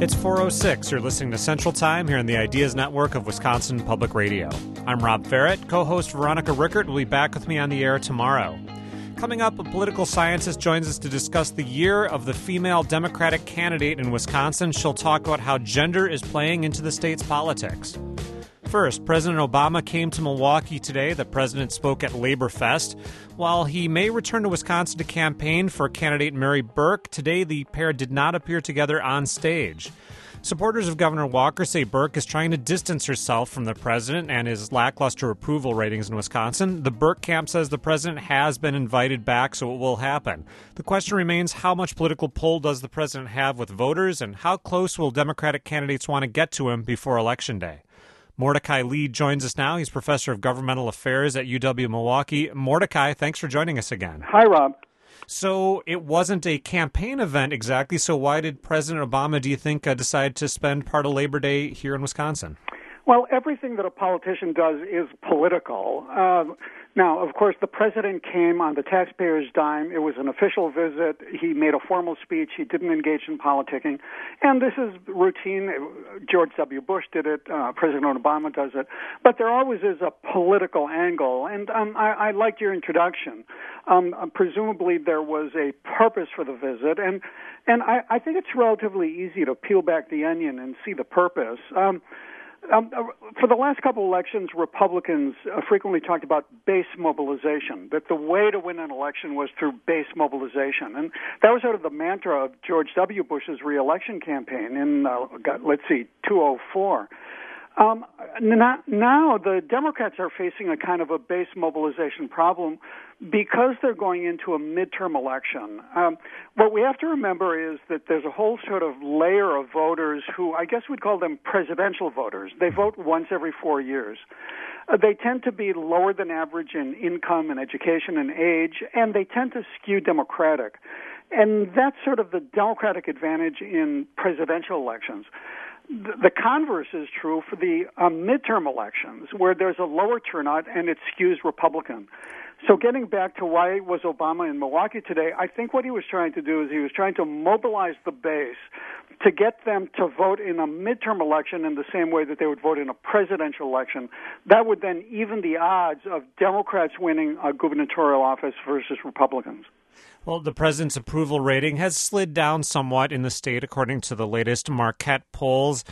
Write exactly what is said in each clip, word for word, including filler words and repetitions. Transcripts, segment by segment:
It's four oh six. You're listening to Central Time here on the Ideas Network of Wisconsin Public Radio. I'm Rob Ferrett. Co-host Veronica Rickert will be back with me on the air tomorrow. Coming up, a political scientist joins us to discuss the year of the female Democratic candidate in Wisconsin. She'll talk about how gender is playing into the state's politics. First, President Obama came to Milwaukee today. The president spoke at Labor Fest. While he may return to Wisconsin to campaign for candidate Mary Burke, today the pair did not appear together on stage. Supporters of Governor Walker say Burke is trying to distance herself from the president and his lackluster approval ratings in Wisconsin. The Burke camp says the president has been invited back, so it will happen. The question remains, how much political pull does the president have with voters, and how close will Democratic candidates want to get to him before Election Day? Mordecai Lee joins us now. He's professor of governmental affairs at U W-Milwaukee. Mordecai, thanks for joining us again. Hi, Rob. So it wasn't a campaign event exactly, so why did President Obama, do you think, uh, decide to spend part of Labor Day here in Wisconsin? Well, everything that a politician does is political. Uh, now, of course, the president came on the taxpayer's dime. It was an official visit. He made a formal speech. He didn't engage in politicking. And this is routine. George W. Bush did it. Uh, President Obama does it. But there always is a political angle. And um, I, I liked your introduction. Um, presumably there was a purpose for the visit. And, and I, I think it's relatively easy to peel back the onion and see the purpose. Um, Um, for the last couple of elections, Republicans uh, frequently talked about base mobilization, that the way to win an election was through base mobilization. And that was sort of the mantra of George W. Bush's reelection campaign in, uh, let's see, two thousand four. Um, now, now the Democrats are facing a kind of a base mobilization problem because they're going into a midterm election. Um, what we have to remember is that there's a whole sort of layer of voters who I guess we'd call them presidential voters. They vote once every four years. Uh, they tend to be lower than average in income and education and age, and they tend to skew Democratic. And that's sort of the Democratic advantage in presidential elections. The converse is true for the uh, midterm elections, where there's a lower turnout and it skews Republican. So getting back to why was Obama in Milwaukee today, I think what he was trying to do is he was trying to mobilize the base to get them to vote in a midterm election in the same way that they would vote in a presidential election. That would then even the odds of Democrats winning a gubernatorial office versus Republicans. Well, the president's approval rating has slid down somewhat in the state, according to the latest Marquette polls.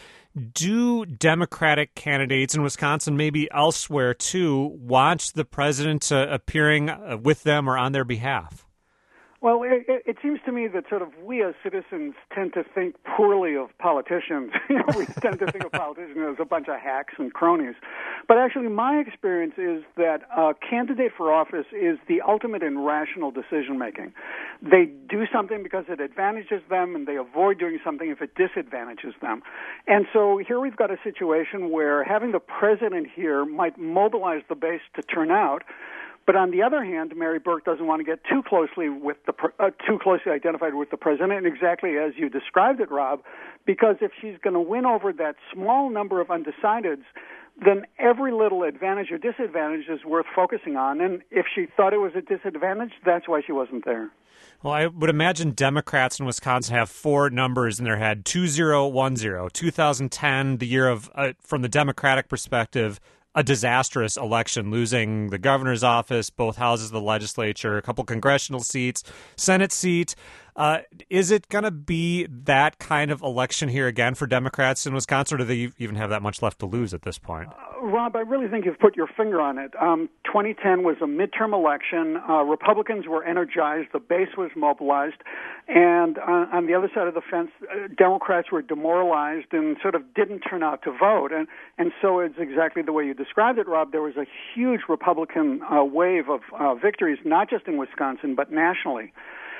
Do Democratic candidates in Wisconsin, maybe elsewhere too, want the president uh, appearing with them or on their behalf? Well, it, it seems to me that sort of we as citizens tend to think poorly of politicians. You know, we tend to think of politicians as a bunch of hacks and cronies. But actually, my experience is that a candidate for office is the ultimate in rational decision-making. They do something because it advantages them, and they avoid doing something if it disadvantages them. And so here we've got a situation where having the president here might mobilize the base to turn out. But on the other hand, Mary Burke doesn't want to get too closely with the uh, too closely identified with the president, and exactly as you described it, Rob, because if she's going to win over that small number of undecideds, then every little advantage or disadvantage is worth focusing on. And if she thought it was a disadvantage, that's why she wasn't there. Well, I would imagine Democrats in Wisconsin have four numbers in their head: two zero one zero, two thousand ten, the year of, uh, from the Democratic perspective, a disastrous election, losing the governor's office, both houses of the legislature, a couple congressional seats, Senate seat. Uh, is it going to be that kind of election here again for Democrats in Wisconsin, or do they even have that much left to lose at this point? Uh, Rob, I really think you've put your finger on it. Um, twenty ten was a midterm election. Uh, Republicans were energized. The base was mobilized. And uh, on the other side of the fence, uh, Democrats were demoralized and sort of didn't turn out to vote. And, and so it's exactly the way you described it, Rob. There was a huge Republican uh, wave of uh, victories, not just in Wisconsin, but nationally.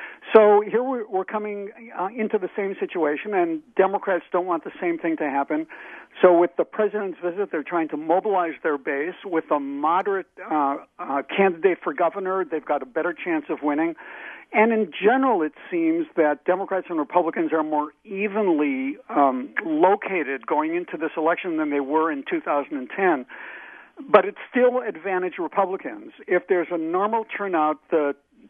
So here we're coming uh, into the same situation, and Democrats don't want the same thing to happen. So with the president's visit, they're trying to mobilize their base. With a moderate uh, uh, candidate for governor, they've got a better chance of winning. And in general, it seems that Democrats and Republicans are more evenly um, located going into this election than they were in two thousand ten. But it still advantages Republicans. If there's a normal turnout, the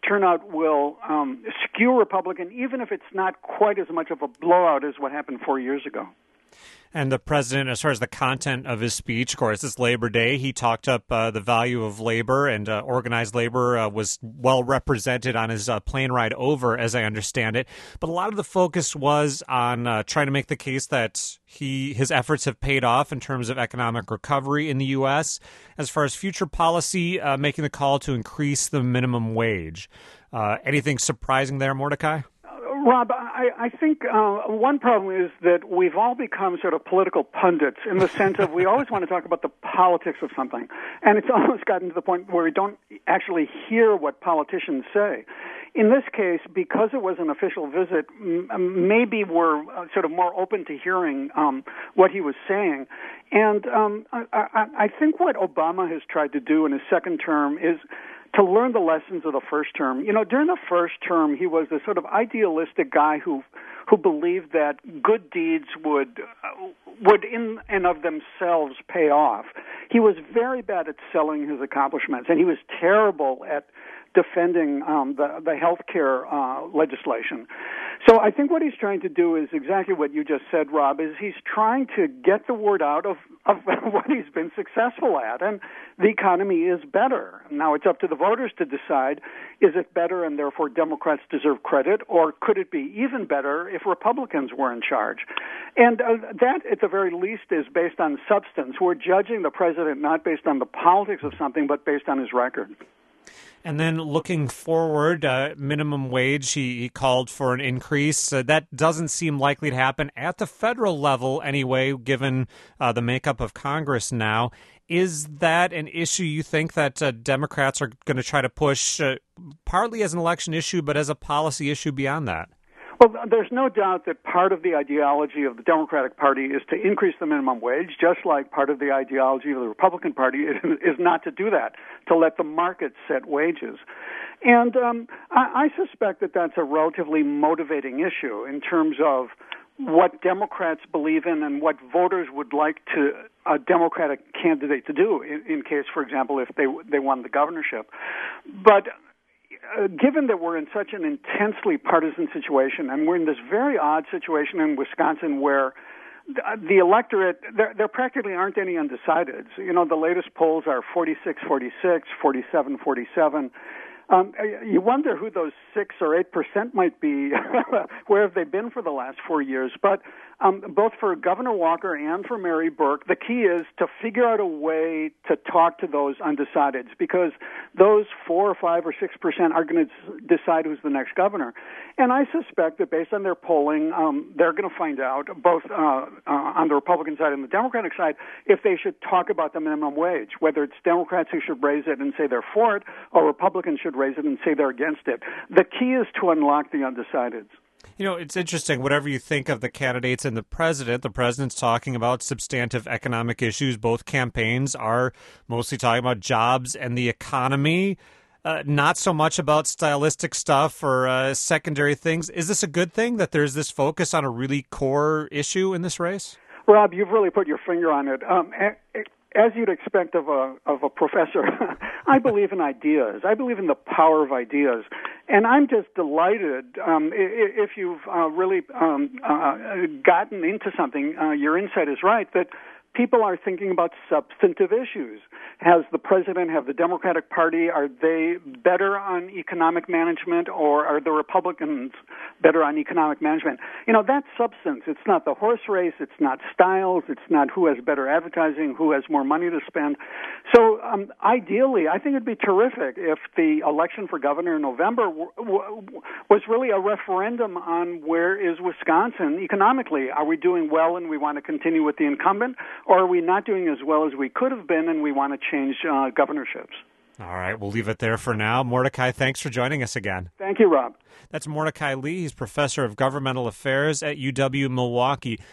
turnout will um, skew Republican, even if it's not quite as much of a blowout as what happened four years ago. And the president, as far as the content of his speech, of course, it's Labor Day. He talked up uh, the value of labor, and uh, organized labor uh, was well represented on his uh, plane ride over, as I understand it. But a lot of the focus was on uh, trying to make the case that he his efforts have paid off in terms of economic recovery in the U S. As far as future policy, uh, making the call to increase the minimum wage. Uh, anything surprising there, Mordecai? Rob, I, I think uh, one problem is that we've all become sort of political pundits in the sense of we always want to talk about the politics of something. And it's almost gotten to the point where we don't actually hear what politicians say. In this case, because it was an official visit, m- maybe we're uh, sort of more open to hearing um, what he was saying. And um, I, I, I think what Obama has tried to do in his second term is to learn the lessons of the first term. You know, during the first term, he was a sort of idealistic guy who who believed that good deeds would uh, would in and of themselves pay off. He was very bad at selling his accomplishments, and he was terrible at defending um, the, the health care uh, legislation. So I think what he's trying to do is exactly what you just said, Rob, is he's trying to get the word out of, of what he's been successful at, and the economy is better. Now it's up to the voters to decide, is it better and therefore Democrats deserve credit, or could it be even better if Republicans were in charge? And uh, that, at the very least, is based on substance. We're judging the president not based on the politics of something, but based on his record. And then looking forward, uh, minimum wage, he, he called for an increase. Uh, that doesn't seem likely to happen at the federal level anyway, given uh, the makeup of Congress now. Is that an issue you think that uh, Democrats are going to try to push, uh, partly as an election issue, but as a policy issue beyond that? Well, there's no doubt that part of the ideology of the Democratic Party is to increase the minimum wage, just like part of the ideology of the Republican Party is, is not to do that, to let the market set wages. And um, I, I suspect that that's a relatively motivating issue in terms of what Democrats believe in and what voters would like to a Democratic candidate to do, in, in case, for example, if they they won the governorship. But Uh, given that we're in such an intensely partisan situation, and we're in this very odd situation in Wisconsin where the, the electorate, there, there practically aren't any undecideds. You know, the latest polls are forty-six forty-six, forty-seven forty-seven. Um, you wonder who those six or eight percent might be. Where have they been for the last four years? But um, both for Governor Walker and for Mary Burke, the key is to figure out a way to talk to those undecideds, because those four or five or six percent are going to decide who's the next governor. And I suspect that based on their polling, um, they're going to find out, both uh, uh, on the Republican side and the Democratic side, if they should talk about the minimum wage, whether it's Democrats who should raise it and say they're for it, or Republicans should raise it and say they're against it. The key is to unlock the undecideds. You know, it's interesting, whatever you think of the candidates and the president, the president's talking about substantive economic issues. Both campaigns are mostly talking about jobs and the economy, uh, not so much about stylistic stuff or uh, secondary things. Is this a good thing that there's this focus on a really core issue in this race? Rob, you've really put your finger on it. Um, as you'd expect of a of a professor, I believe in ideas. I believe in the power of ideas. And I'm just delighted um, if you've uh, really um, uh, gotten into something, uh, your insight is right, that people are thinking about substantive issues. Has the president, have the Democratic Party, are they better on economic management, or are the Republicans better on economic management? You know, that's substance. It's not the horse race. It's not styles. It's not who has better advertising, who has more money to spend. So um, ideally, I think it'd be terrific if the election for governor in November w- w- was really a referendum on where is Wisconsin economically. Are we doing well and we want to continue with the incumbent, or are we not doing as well as we could have been and we want to change uh, governorships? All right, we'll leave it there for now. Mordecai, thanks for joining us again. Thank you, Rob. That's Mordecai Lee. He's professor of governmental affairs at U W Milwaukee.